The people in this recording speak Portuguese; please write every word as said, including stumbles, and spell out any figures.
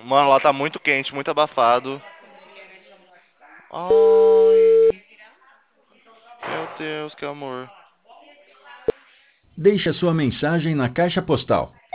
Mano, lá tá muito quente, muito abafado. Ai, meu Deus, que amor. Deixe a sua mensagem na caixa postal